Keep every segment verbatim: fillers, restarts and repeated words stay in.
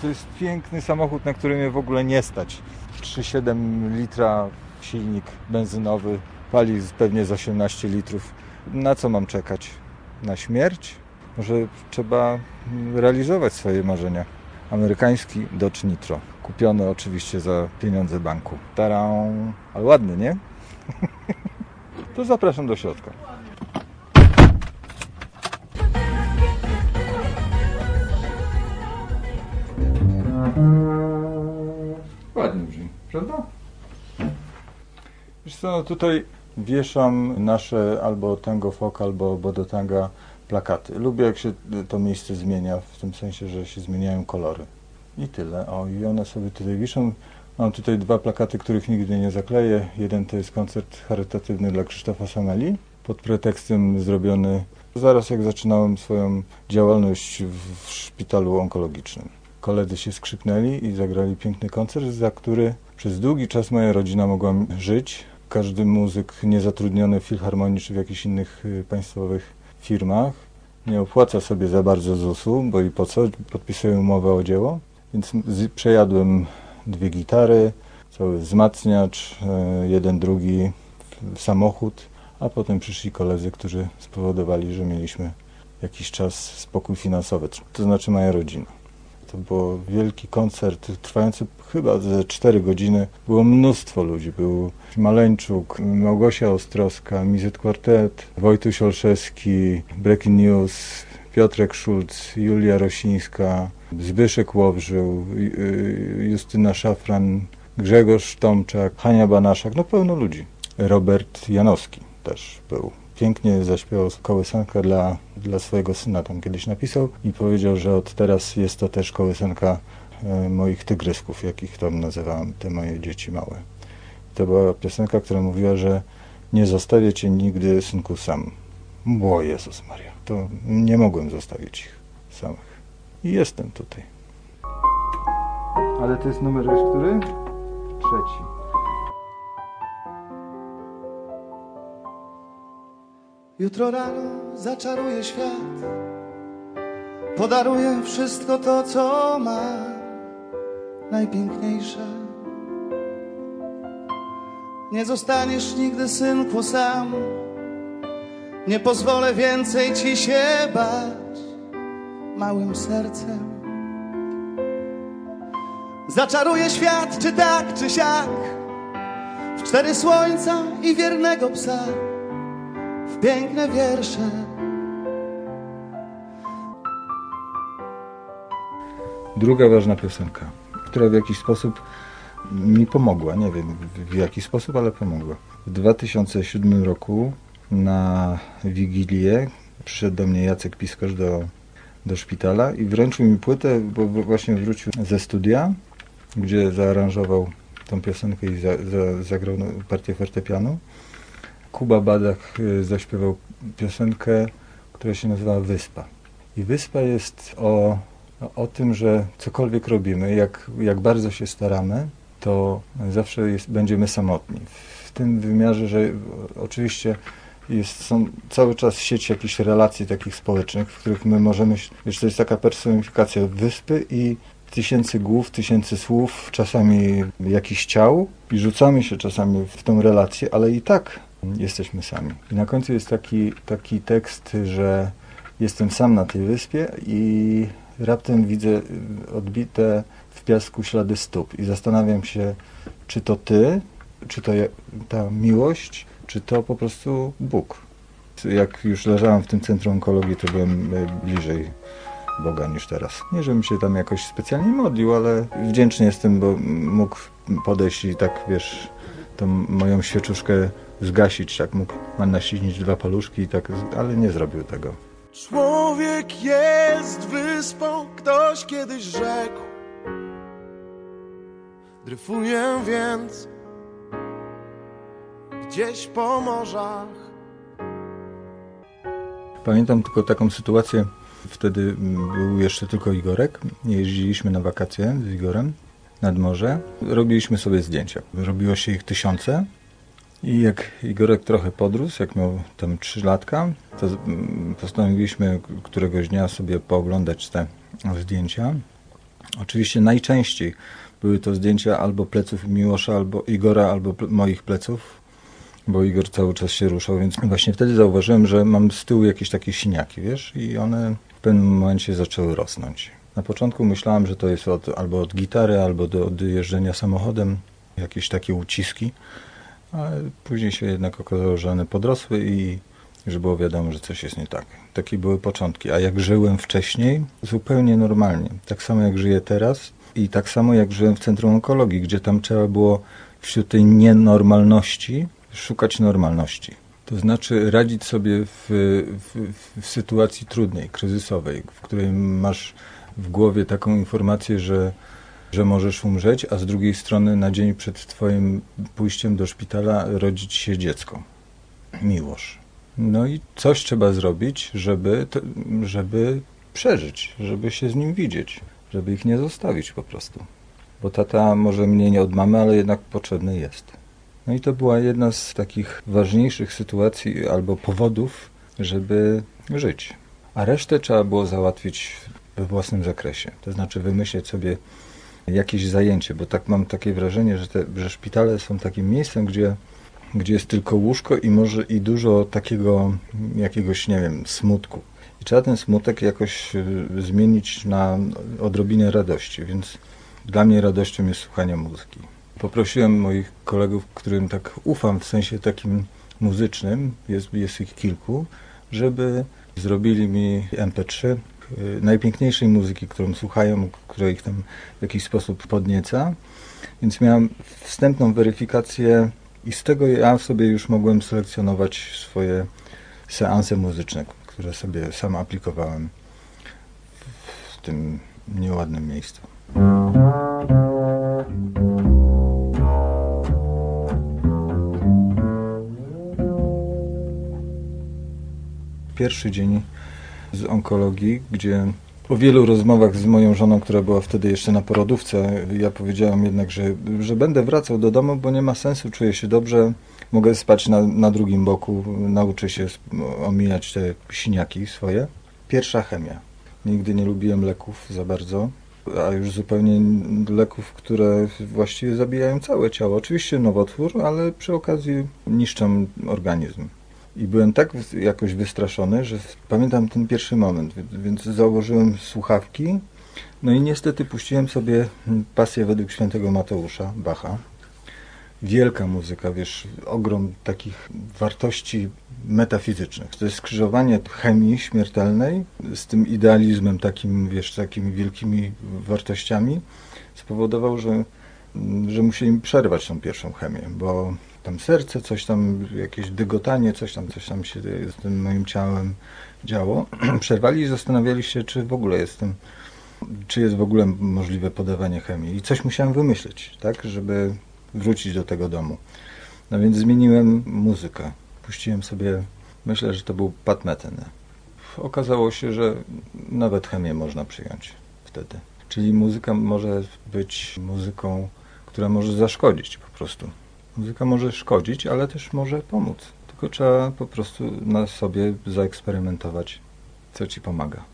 To jest piękny samochód, na który mnie w ogóle nie stać. trzy przecinek siedem litra silnik benzynowy, pali pewnie z osiemnaście litrów. Na co mam czekać? Na śmierć? Może trzeba realizować swoje marzenia. Amerykański Dodge Nitro. Kupiony oczywiście za pieniądze banku. Taran! Ale ładny, nie? To zapraszam do środka. Ładnie brzmi, prawda? Wiesz co, no tutaj wieszam nasze albo Tango Folk, albo Bodotanga plakaty. Lubię, jak się to miejsce zmienia, w tym sensie, że się zmieniają kolory. I tyle. O, i one sobie tutaj wiszą. Mam tutaj dwa plakaty, których nigdy nie zakleję. Jeden to jest koncert charytatywny dla Krzysztofa Sameli, pod pretekstem zrobiony zaraz jak zaczynałem swoją działalność w szpitalu onkologicznym. Koledzy się skrzyknęli i zagrali piękny koncert, za który przez długi czas moja rodzina mogła żyć. Każdy muzyk niezatrudniony w Filharmonii czy w jakichś innych państwowych firmach nie opłaca sobie za bardzo zusu, bo i po co? Podpisuję umowę o dzieło. Więc przejadłem dwie gitary, cały wzmacniacz, jeden, drugi samochód, a potem przyszli koledzy, którzy spowodowali, że mieliśmy jakiś czas spokój finansowy, to znaczy moja rodzina. To był wielki koncert, trwający chyba ze cztery godziny. Było mnóstwo ludzi. Był Maleńczuk, Małgosia Ostrowska, Mizet Quartet, Wojtuś Olszewski, Breaking News, Piotrek Szulc, Julia Rosińska, Zbyszek Łowrzył, Justyna Szafran, Grzegorz Tomczak, Hania Banaszak, no pełno ludzi. Robert Janowski też był. Pięknie zaśpiewał kołysankę dla, dla swojego syna, tam kiedyś napisał i powiedział, że od teraz jest to też kołysanka e, moich tygrysków, jakich tam nazywałem, te moje dzieci małe. To była piosenka, która mówiła, że nie zostawię cię nigdy, synku, sam. O Jezus Maria, to nie mogłem zostawić ich samych. I jestem tutaj. Ale to jest numer, wiesz, który? Trzeci. Jutro rano zaczaruję świat, podaruję wszystko to, co ma najpiękniejsze. Nie zostaniesz nigdy, synku, sam, nie pozwolę więcej ci się bać małym sercem. Zaczaruję świat, czy tak, czy siak, w cztery słońca i wiernego psa, w piękne wiersze. Druga ważna piosenka, która w jakiś sposób mi pomogła, nie wiem w jaki sposób, ale pomogła. W dwa tysiące siódmym roku na Wigilię przyszedł do mnie Jacek Piskorz do, do szpitala i wręczył mi płytę, bo właśnie wrócił ze studia, gdzie zaaranżował tą piosenkę i za, za, zagrał partię fortepianu. Kuba Badach zaśpiewał piosenkę, która się nazywa Wyspa. I Wyspa jest o, o tym, że cokolwiek robimy, jak, jak bardzo się staramy, to zawsze jest, będziemy samotni. W tym wymiarze, że oczywiście jest, są cały czas sieć jakichś relacji takich społecznych, w których my możemy, wiesz, to jest taka personifikacja wyspy i tysięcy głów, tysięcy słów, czasami jakichś ciał i rzucamy się czasami w tą relację, ale i tak jesteśmy sami. I na końcu jest taki, taki tekst, że jestem sam na tej wyspie i raptem widzę odbite w piasku ślady stóp i zastanawiam się, czy to ty, czy to ta miłość, czy to po prostu Bóg. Jak już leżałem w tym centrum onkologii, to byłem bliżej Boga niż teraz. Nie, żebym się tam jakoś specjalnie modlił, ale wdzięczny jestem, bo mógł podejść i tak, wiesz, tą moją świeczuszkę zgasić, tak mógł naślinić dwa paluszki i tak, ale nie zrobił tego. Człowiek jest wyspą, ktoś kiedyś rzekł. Dryfuję więc gdzieś po morzach. Pamiętam tylko taką sytuację, wtedy był jeszcze tylko Igorek, jeździliśmy na wakacje z Igorem nad morze, robiliśmy sobie zdjęcia. Robiło się ich tysiące i jak Igorek trochę podrósł, jak miał tam trzy latka, to postanowiliśmy któregoś dnia sobie pooglądać te zdjęcia Oczywiście najczęściej były to zdjęcia albo pleców Miłosza, albo Igora, albo ple- moich pleców, bo Igor cały czas się ruszał, więc właśnie wtedy zauważyłem, że mam z tyłu jakieś takie siniaki, wiesz, i one w pewnym momencie zaczęły rosnąć. Na początku myślałem, że to jest od, albo od gitary, albo do, od jeżdżenia samochodem, jakieś takie uciski, ale później się jednak okazało, że one podrosły i że było wiadomo, że coś jest nie tak. Takie były początki, a jak żyłem wcześniej, zupełnie normalnie. Tak samo jak żyję teraz i tak samo jak żyłem w Centrum Onkologii, gdzie tam trzeba było wśród tej nienormalności szukać normalności. To znaczy radzić sobie w, w, w sytuacji trudnej, kryzysowej, w której masz w głowie taką informację, że, że możesz umrzeć, a z drugiej strony na dzień przed twoim pójściem do szpitala rodzić się dziecko. Miłość. No i coś trzeba zrobić, żeby, to, żeby przeżyć, żeby się z nim widzieć, żeby ich nie zostawić po prostu. Bo tata może mniej od mamy, ale jednak potrzebny jest. No i to była jedna z takich ważniejszych sytuacji albo powodów, żeby żyć. A resztę trzeba było załatwić we własnym zakresie. To znaczy wymyśleć sobie jakieś zajęcie, bo tak mam takie wrażenie, że, te, że szpitale są takim miejscem, gdzie, gdzie jest tylko łóżko i może i dużo takiego jakiegoś, nie wiem, smutku. I trzeba ten smutek jakoś zmienić na odrobinę radości, więc dla mnie radością jest słuchanie muzyki. Poprosiłem moich kolegów, którym tak ufam w sensie takim muzycznym, jest, jest ich kilku, żeby zrobili mi em pe trzy najpiękniejszej muzyki, którą słuchają, która ich tam w jakiś sposób podnieca. Więc miałem wstępną weryfikację i z tego ja sobie już mogłem selekcjonować swoje seanse muzyczne, które sobie sam aplikowałem w tym nieładnym miejscu. Pierwszy dzień z onkologii, gdzie po wielu rozmowach z moją żoną, która była wtedy jeszcze na porodówce, ja powiedziałem jednak, że, że będę wracał do domu, bo nie ma sensu, czuję się dobrze, mogę spać na, na drugim boku, nauczę się omijać te siniaki swoje. Pierwsza chemia. Nigdy nie lubiłem leków za bardzo, a już zupełnie leków, które właściwie zabijają całe ciało. Oczywiście nowotwór, ale przy okazji niszczą organizm. I byłem tak jakoś wystraszony, że pamiętam ten pierwszy moment, więc założyłem słuchawki, no i niestety puściłem sobie Pasję według świętego Mateusza, Bacha. Wielka muzyka, wiesz, ogrom takich wartości metafizycznych. To jest skrzyżowanie chemii śmiertelnej z tym idealizmem takim, wiesz, takimi wielkimi wartościami spowodował, że, że musieli przerwać tą pierwszą chemię, bo tam serce, coś tam, jakieś dygotanie, coś tam, coś tam się z tym moim ciałem działo. Przerwali i zastanawiali się, czy w ogóle jestem, czy jest w ogóle możliwe podawanie chemii. I coś musiałem wymyśleć, tak, żeby wrócić do tego domu. No więc zmieniłem muzykę. Puściłem sobie, myślę, że to był Pat Metheny. Okazało się, że nawet chemię można przyjąć wtedy. Czyli muzyka może być muzyką, która może zaszkodzić po prostu. Muzyka może szkodzić, ale też może pomóc. Tylko trzeba po prostu na sobie zaeksperymentować, co ci pomaga.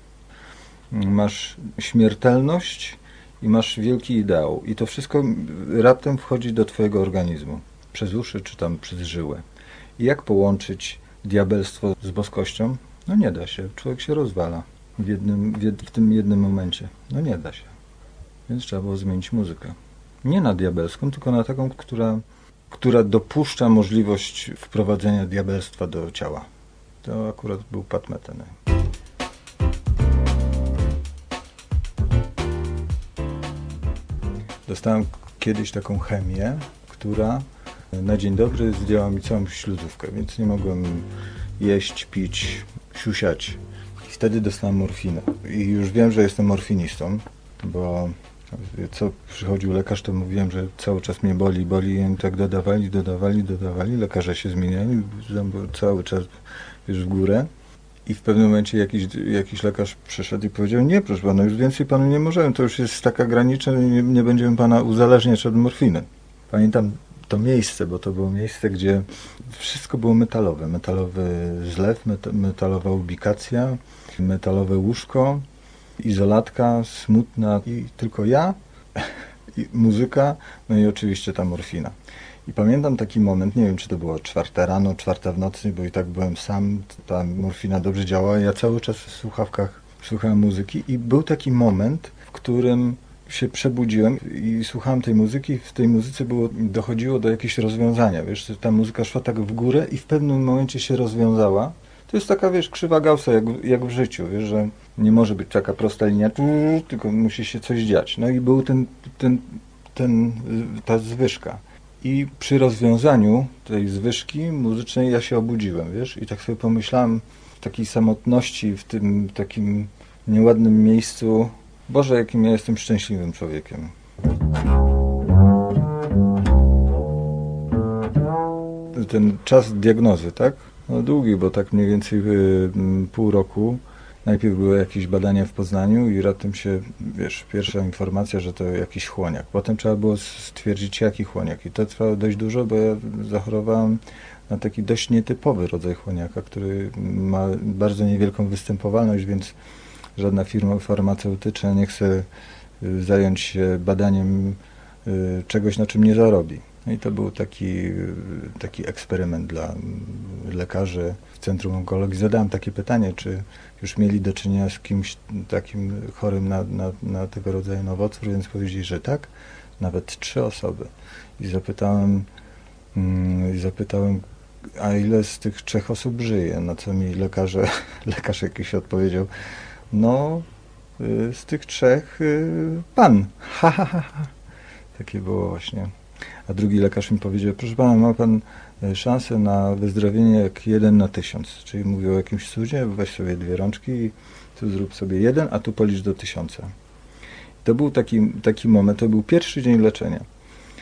Masz śmiertelność i masz wielki ideał. I to wszystko raptem wchodzi do twojego organizmu. Przez uszy czy tam przez żyłę. I jak połączyć diabelstwo z boskością? No nie da się. Człowiek się rozwala w, jednym, w, jed, w tym jednym momencie. No nie da się. Więc trzeba było zmienić muzykę. Nie na diabelską, tylko na taką, która, która dopuszcza możliwość wprowadzenia diabelstwa do ciała. To akurat był Pat Metheny. Dostałem kiedyś taką chemię, która na dzień dobry zdjęła mi całą śluzówkę, więc nie mogłem jeść, pić, siusiać. I wtedy dostałem morfinę. I już wiem, że jestem morfinistą, bo co przychodził lekarz, to mówiłem, że cały czas mnie boli, boli, i tak dodawali, dodawali, dodawali, lekarze się zmieniali, cały czas wiesz, w górę. I w pewnym momencie jakiś, jakiś lekarz przyszedł i powiedział, nie proszę pana, już więcej panu nie możemy, to już jest taka granicza, nie, nie będziemy pana uzależniać od morfiny. Pamiętam to miejsce, bo to było miejsce, gdzie wszystko było metalowe. Metalowy zlew, met, metalowa ubikacja, metalowe łóżko izolatka, smutna i tylko ja, i muzyka, no i oczywiście ta morfina. I pamiętam taki moment, nie wiem, czy to było czwarta rano, czwarta w nocy, bo i tak byłem sam, ta morfina dobrze działała, ja cały czas w słuchawkach słuchałem muzyki i był taki moment, w którym się przebudziłem i słuchałem tej muzyki, w tej muzyce było, dochodziło do jakiegoś rozwiązania, wiesz, ta muzyka szła tak w górę i w pewnym momencie się rozwiązała. To jest taka, wiesz, krzywa Gaussa, jak, jak w życiu, wiesz, że nie może być taka prosta linia, tylko musi się coś dziać. No i był ten, ten, ten, ta zwyżka. I przy rozwiązaniu tej zwyżki muzycznej ja się obudziłem, wiesz, i tak sobie pomyślałem w takiej samotności, w tym takim nieładnym miejscu, Boże, jakim ja jestem szczęśliwym człowiekiem. Ten czas diagnozy, tak? No długi, bo tak mniej więcej y, pół roku. Najpierw były jakieś badania w Poznaniu i raptem się, wiesz, pierwsza informacja, że to jakiś chłoniak. Potem trzeba było stwierdzić, jaki chłoniak. I to trwało dość dużo, bo ja zachorowałem na taki dość nietypowy rodzaj chłoniaka, który ma bardzo niewielką występowalność, więc żadna firma farmaceutyczna nie chce zająć się badaniem czegoś, na czym nie zarobi. No i to był taki, taki eksperyment dla lekarzy w Centrum Onkologii. Zadałem takie pytanie, czy już mieli do czynienia z kimś takim chorym na, na, na tego rodzaju nowotwór, więc powiedzieli, że tak, nawet trzy osoby. I zapytałem, i zapytałem, a ile z tych trzech osób żyje? Na co mi lekarze, lekarz jakiś odpowiedział, no z tych trzech pan. Ha, ha, ha, ha. Takie było właśnie. A drugi lekarz mi powiedział, proszę pana, ma pan szansę na wyzdrowienie jak jeden na tysiąc. Czyli mówił o jakimś cudzie, weź sobie dwie rączki i tu zrób sobie jeden, a tu policz do tysiąca. To był taki, taki moment, to był pierwszy dzień leczenia,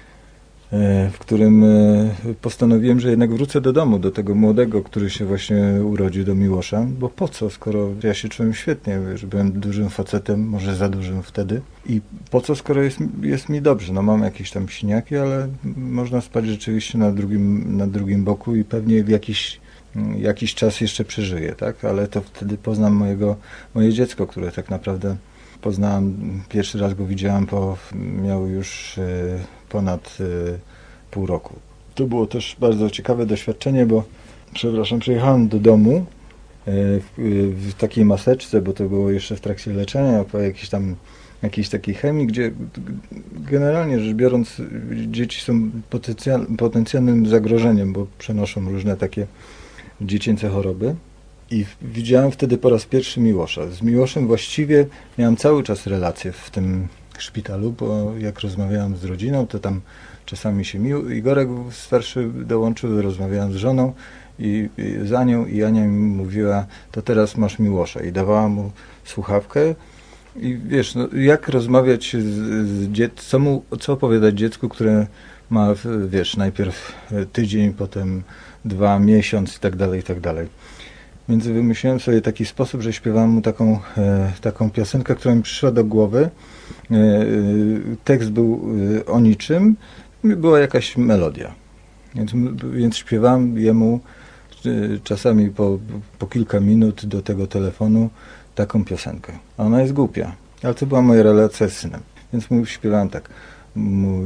w którym postanowiłem, że jednak wrócę do domu, do tego młodego, który się właśnie urodził, do Miłosza, bo po co, skoro ja się czułem świetnie, że byłem dużym facetem, może za dużym wtedy, i po co, skoro jest, jest mi dobrze, no mam jakieś tam siniaki, ale można spać rzeczywiście na drugim, na drugim boku i pewnie w jakiś, jakiś czas jeszcze przeżyję, tak, ale to wtedy poznam mojego, moje dziecko, które tak naprawdę poznałem, pierwszy raz go widziałem, po, miał już y, ponad y, pół roku. To było też bardzo ciekawe doświadczenie, bo, przepraszam, przyjechałem do domu y, w, y, w takiej maseczce, bo to było jeszcze w trakcie leczenia, po jakiejś tam jakiejś takiej chemii, gdzie generalnie rzecz biorąc dzieci są potencjal, potencjalnym zagrożeniem, bo przenoszą różne takie dziecięce choroby. I widziałem wtedy po raz pierwszy Miłosza. Z Miłoszem właściwie miałem cały czas relacje w tym szpitalu, bo jak rozmawiałem z rodziną, to tam czasami się Mił... Igorek starszy dołączył, rozmawiałem z żoną i, i z Anią i Ania mi mówiła, to teraz masz Miłosza i dawała mu słuchawkę i wiesz, no, jak rozmawiać z, z dzieckiem, co, mu, co opowiadać dziecku, które ma, wiesz, najpierw tydzień, potem dwa, miesiąc i tak dalej, i tak dalej. Więc wymyśliłem sobie taki sposób, że śpiewałem mu taką, e, taką piosenkę, która mi przyszła do głowy. E, e, tekst był e, o niczym, była jakaś melodia. Więc, więc śpiewałem jemu e, czasami po, po kilka minut do tego telefonu taką piosenkę. A ona jest głupia, ale to była moja relacja z synem. Więc mu śpiewałem tak. Mój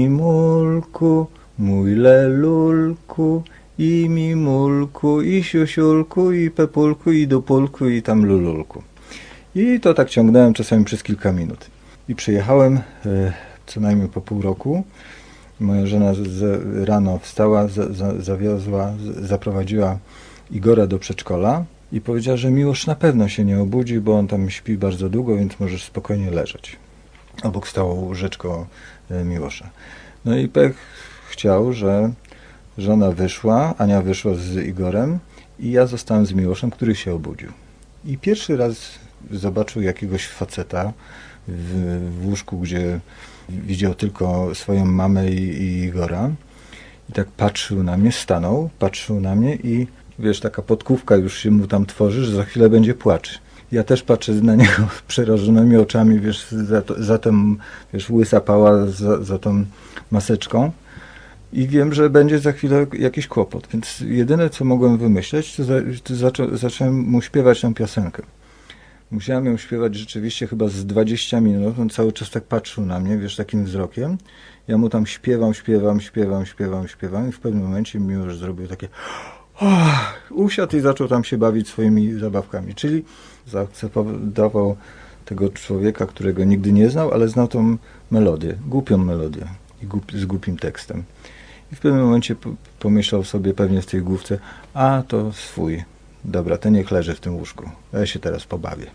mimulku, mój lelulku, i mimulku, i siusiulku, i pepulku, i dupulku, i tam lululku. I to tak ciągnąłem czasami przez kilka minut. I przyjechałem e, co najmniej po pół roku. Moja żona z, z, rano wstała, z, z, zawiozła, z, zaprowadziła Igora do przedszkola i powiedziała, że Miłosz na pewno się nie obudzi, bo on tam śpi bardzo długo, więc możesz spokojnie leżeć. Obok stało łóżeczko e, Miłosza. No i pech chciał, że żona wyszła, Ania wyszła z Igorem i ja zostałem z Miłoszem, który się obudził. I pierwszy raz zobaczył jakiegoś faceta w, w łóżku, gdzie widział tylko swoją mamę i, i Igora. I tak patrzył na mnie, stanął, patrzył na mnie i wiesz, taka podkówka już się mu tam tworzy, że za chwilę będzie płacz. Ja też patrzę na niego przerażonymi oczami, wiesz, za, to, za tą, wiesz, łysa pała za, za tą maseczką. I wiem, że będzie za chwilę jakiś kłopot, więc jedyne, co mogłem wymyśleć, to, za, to zaczą, zacząłem mu śpiewać tę piosenkę. Musiałem ją śpiewać rzeczywiście chyba z dwadzieścia minut. On cały czas tak patrzył na mnie, wiesz, takim wzrokiem. Ja mu tam śpiewam, śpiewam, śpiewam, śpiewam, śpiewam i w pewnym momencie Miłosz zrobił takie oh, usiadł i zaczął tam się bawić swoimi zabawkami. Czyli zaakceptował tego człowieka, którego nigdy nie znał, ale znał tą melodię, głupią melodię i głupi, z głupim tekstem. I w pewnym momencie pomyślał sobie pewnie w tej główce, a to swój. Dobra, ten niech leży w tym łóżku. Ja się teraz pobawię.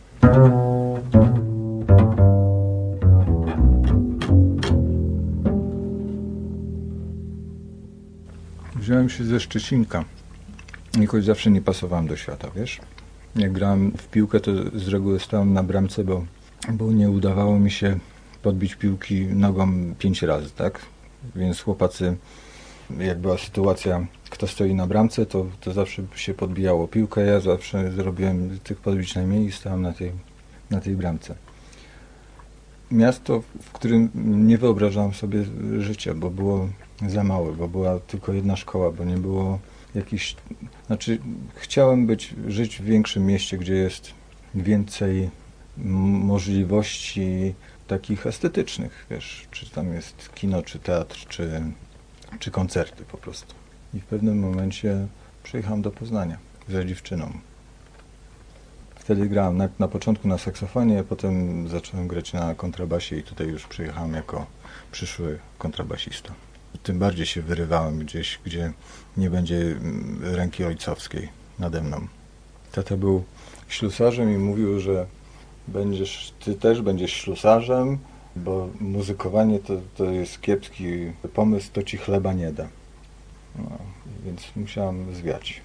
Wziąłem się ze Szczecinka. Jakoś zawsze nie pasowałem do świata, wiesz? Jak grałem w piłkę, to z reguły stałem na bramce, bo, bo nie udawało mi się podbić piłki nogą pięć razy, tak? Więc chłopacy, jak była sytuacja, kto stoi na bramce, to, to zawsze się podbijało piłkę. Ja zawsze zrobiłem tych podbić najmniej i stałem na tej, na tej bramce. Miasto, w którym nie wyobrażałem sobie życia, bo było za małe, bo była tylko jedna szkoła, bo nie było jakichś... Znaczy, chciałem być, żyć w większym mieście, gdzie jest więcej możliwości takich estetycznych, wiesz, czy tam jest kino, czy teatr, czy, czy koncerty po prostu. I w pewnym momencie przyjechałem do Poznania za dziewczyną. Wtedy grałem na, na początku na saksofonie, potem zacząłem grać na kontrabasie i tutaj już przyjechałem jako przyszły kontrabasista. Tym bardziej się wyrywałem gdzieś, gdzie nie będzie ręki ojcowskiej nade mną. Tata był ślusarzem i mówił, że będziesz, ty też będziesz ślusarzem, bo muzykowanie to, to jest kiepski pomysł, to ci chleba nie da. No, więc musiałem zwiać.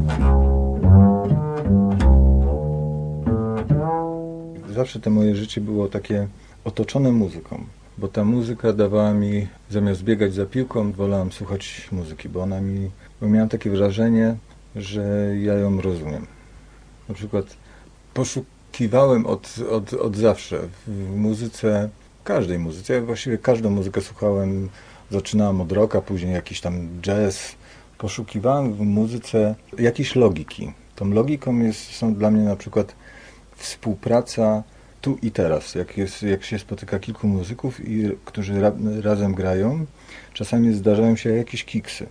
Zawsze to moje życie było takie otoczone muzyką, bo ta muzyka dawała mi, zamiast biegać za piłką, wolałem słuchać muzyki, bo ona mi, bo miałem takie wrażenie, że ja ją rozumiem. Na przykład poszukiwałem od, od, od zawsze w muzyce, każdej muzyce, ja właściwie każdą muzykę słuchałem, zaczynałem od rocka, później jakiś tam jazz. Poszukiwałem w muzyce jakiejś logiki. Tą logiką jest, są dla mnie na przykład współpraca tu i teraz. Jak, jest, jak się spotyka kilku muzyków, i, którzy ra, razem grają, czasami zdarzają się jakieś kiksy.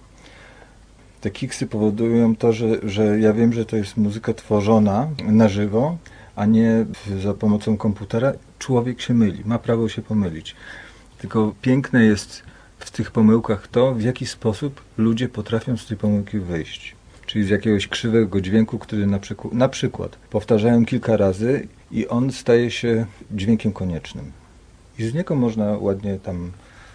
Te kiksy powodują to, że, że ja wiem, że to jest muzyka tworzona na żywo, a nie za pomocą komputera. Człowiek się myli, ma prawo się pomylić. Tylko piękne jest w tych pomyłkach to, w jaki sposób ludzie potrafią z tej pomyłki wyjść. Czyli z jakiegoś krzywego dźwięku, który na przykład, na przykład powtarzają kilka razy i on staje się dźwiękiem koniecznym. I z niego można ładnie tam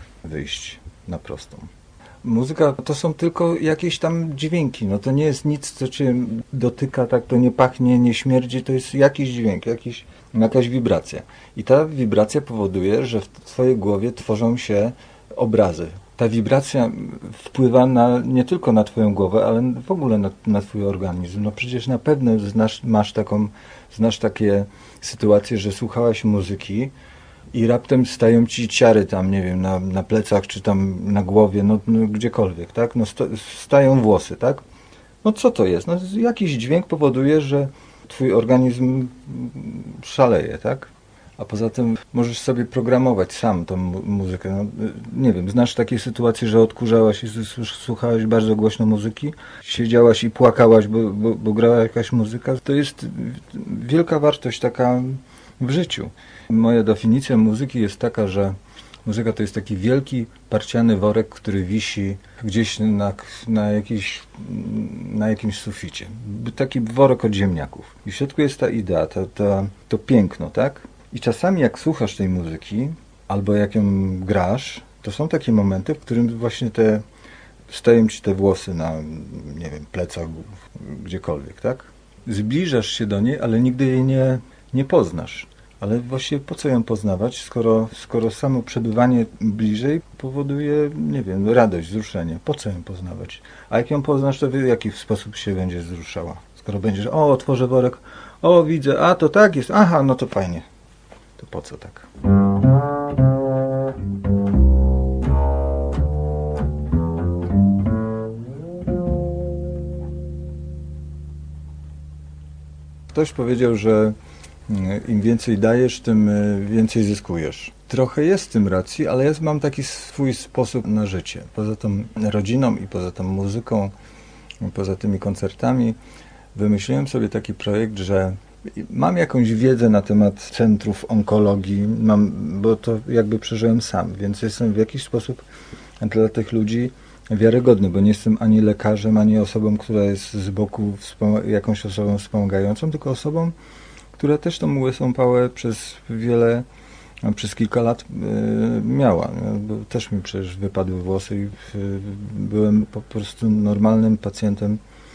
wyjść na prostą. Muzyka to są tylko jakieś tam dźwięki, no to nie jest nic, co cię dotyka, tak, to nie pachnie, nie śmierdzi, to jest jakiś dźwięk, jakiś, jakaś wibracja. I ta wibracja powoduje, że w twojej głowie tworzą się obrazy. Ta wibracja wpływa na, nie tylko na twoją głowę, ale w ogóle na, na twój organizm. No przecież na pewno znasz, masz taką, znasz takie sytuacje, że słuchałaś muzyki i raptem stają ci ciary tam, nie wiem, na, na plecach, czy tam na głowie, no, no gdziekolwiek, tak? No sto, stają włosy, tak? No co to jest? No jakiś dźwięk powoduje, że twój organizm szaleje, tak? A poza tym możesz sobie programować sam tą mu- muzykę. No, nie wiem, znasz takie sytuacje, że odkurzałaś i słuchałaś bardzo głośno muzyki? Siedziałaś i płakałaś, bo, bo, bo grała jakaś muzyka? To jest wielka wartość taka w życiu. Moja definicja muzyki jest taka, że muzyka to jest taki wielki, parciany worek, który wisi gdzieś na, na, jakiejś, na jakimś suficie. Taki worek od ziemniaków. I w środku jest ta idea, ta, ta, to piękno, tak? I czasami jak słuchasz tej muzyki, albo jak ją grasz, to są takie momenty, w którym właśnie te stają ci te włosy na, nie wiem, plecach, gdziekolwiek, tak? Zbliżasz się do niej, ale nigdy jej nie, nie poznasz. Ale właściwie po co ją poznawać, skoro, skoro samo przebywanie bliżej powoduje, nie wiem, radość, wzruszenie. Po co ją poznawać? A jak ją poznasz, to w jaki sposób się będzie wzruszała? Skoro będziesz, o, otworzę worek, o, widzę, a to tak jest, aha, no to fajnie. To po co tak? Ktoś powiedział, że im więcej dajesz, tym więcej zyskujesz. Trochę jest w tym racji, ale ja mam taki swój sposób na życie. Poza tą rodziną i poza tą muzyką, poza tymi koncertami, wymyśliłem sobie taki projekt, że mam jakąś wiedzę na temat centrów onkologii, mam, bo to jakby przeżyłem sam, więc jestem w jakiś sposób dla tych ludzi wiarygodny, bo nie jestem ani lekarzem, ani osobą, która jest z boku jakąś osobą wspomagającą, tylko osobą, która też tą łysą pałę przez wiele, przez kilka lat y, miała. Bo też mi przecież wypadły włosy i y, byłem po prostu normalnym pacjentem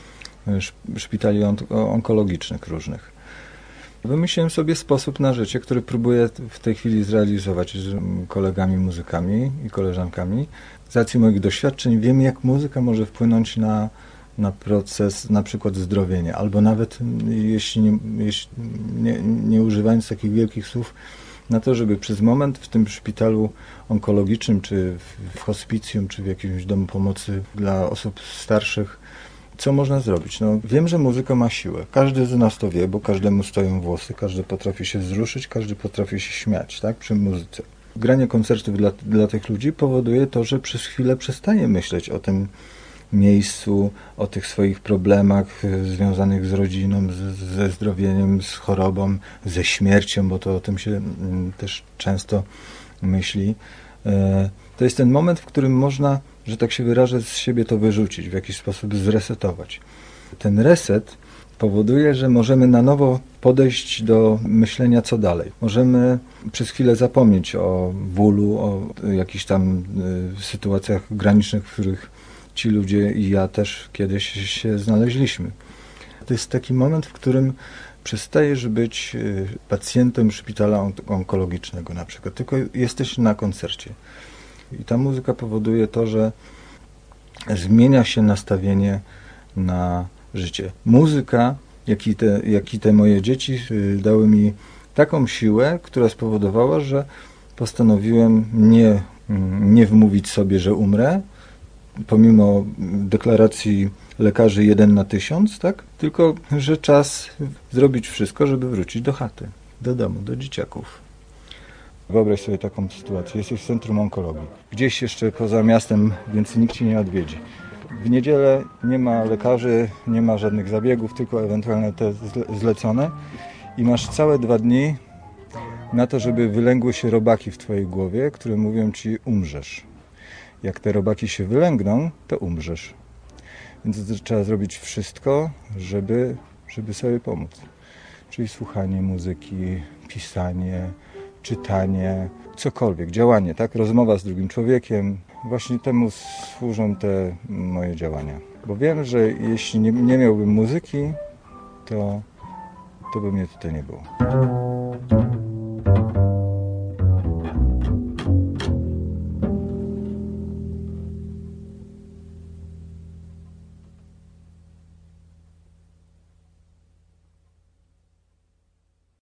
szpitali on onkologicznych różnych. Wymyśliłem sobie sposób na życie, który próbuję w tej chwili zrealizować z kolegami muzykami i koleżankami. Z racji moich doświadczeń wiem, jak muzyka może wpłynąć na, na proces na przykład zdrowienia, albo nawet, jeśli, nie, jeśli nie, nie używając takich wielkich słów, na to, żeby przez moment w tym szpitalu onkologicznym, czy w, w hospicjum, czy w jakimś domu pomocy dla osób starszych, co można zrobić? No, wiem, że muzyka ma siłę. Każdy z nas to wie, bo każdemu stoją włosy, każdy potrafi się wzruszyć, każdy potrafi się śmiać, tak, przy muzyce. Granie koncertów dla, dla tych ludzi powoduje to, że przez chwilę przestanie myśleć o tym miejscu, o tych swoich problemach związanych z rodziną, z, ze zdrowieniem, z chorobą, ze śmiercią, bo to o tym się m, też często myśli. E, to jest ten moment, w którym można, że tak się wyrażę, z siebie to wyrzucić, w jakiś sposób zresetować. Ten reset powoduje, że możemy na nowo podejść do myślenia, co dalej. Możemy przez chwilę zapomnieć o bólu, o jakichś tam y, sytuacjach granicznych, w których ci ludzie i ja też kiedyś się znaleźliśmy. To jest taki moment, w którym przestajesz być y, pacjentem szpitala on- onkologicznego na przykład, tylko jesteś na koncercie. I ta muzyka powoduje to, że zmienia się nastawienie na życie. Muzyka, jak i te, jak i te moje dzieci y, dały mi taką siłę, która spowodowała, że postanowiłem nie, nie wmówić sobie, że umrę, pomimo deklaracji lekarzy jeden na tysiąc, tak? Tylko, że czas zrobić wszystko, żeby wrócić do chaty, do domu, do dzieciaków. Wyobraź sobie taką sytuację. Jesteś w centrum onkologii. Gdzieś jeszcze poza miastem, więc nikt ci nie odwiedzi. W niedzielę nie ma lekarzy, nie ma żadnych zabiegów, tylko ewentualnie te zlecone. I masz całe dwa dni na to, żeby wylęgły się robaki w twojej głowie, które mówią ci umrzesz. Jak te robaki się wylęgną, to umrzesz. Więc trzeba zrobić wszystko, żeby, żeby sobie pomóc. Czyli słuchanie muzyki, pisanie, czytanie, cokolwiek, działanie, tak? Rozmowa z drugim człowiekiem. Właśnie temu służą te moje działania. Bo wiem, że jeśli nie, nie miałbym muzyki, to, to by mnie tutaj nie było.